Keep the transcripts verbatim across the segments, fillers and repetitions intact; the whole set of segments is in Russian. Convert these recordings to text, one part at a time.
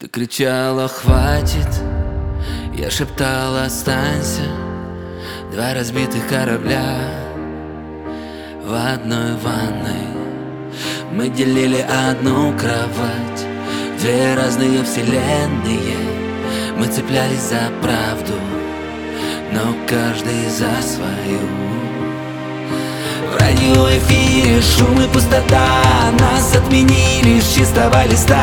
Ты кричала «хватит», я шептал «останься». Два разбитых корабля в одной ванной. Мы делили одну кровать, две разные вселенные. Мы цеплялись за правду, но каждый за свою. В радиоэфире шум и пустота, нас отменили с чистого листа.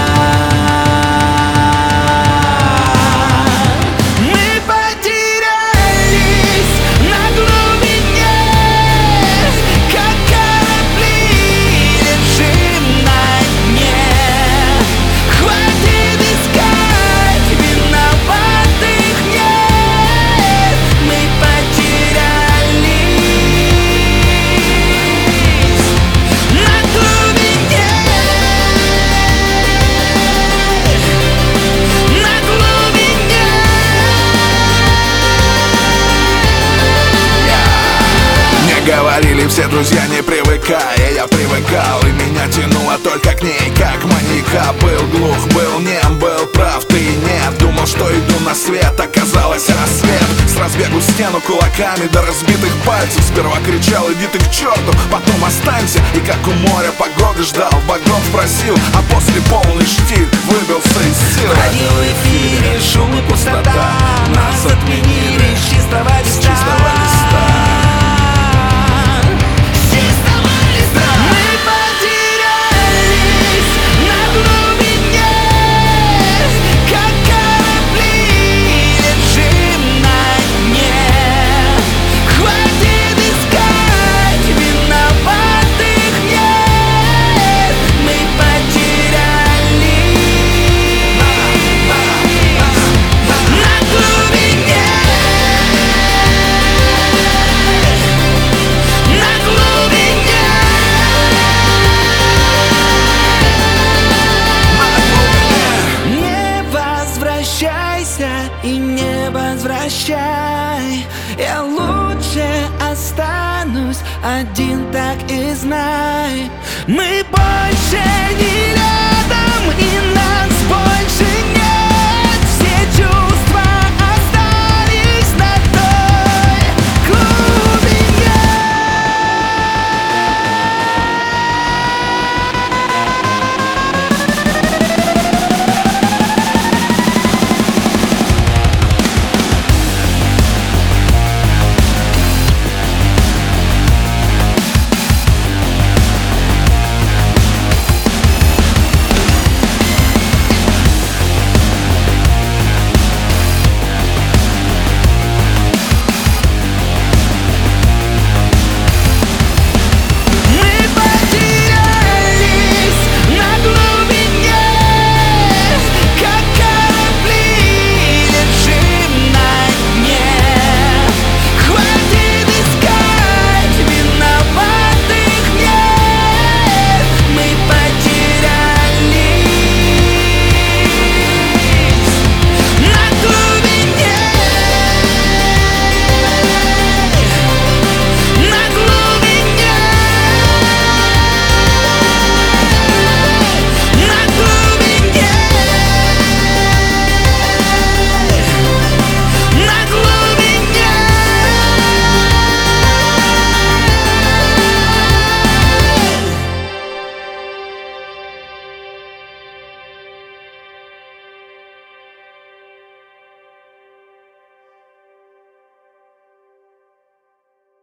Говорили все друзья, не привыкай, а я привыкал, и меня тянуло только к ней, как маньяка. Был глух, был нем, был прав, ты нет. Думал, что иду на свет, оказалось рассвет. С разбегу стену кулаками до разбитых пальцев. Сперва кричал иди ты к черту, потом останься. И как у моря погоды ждал, богов просил, а после полный штиль выбился из сил. В радиоэфире шум и пустота, нас отменили с чистого листа. И не возвращай, я лучше останусь один, так и знай. Мы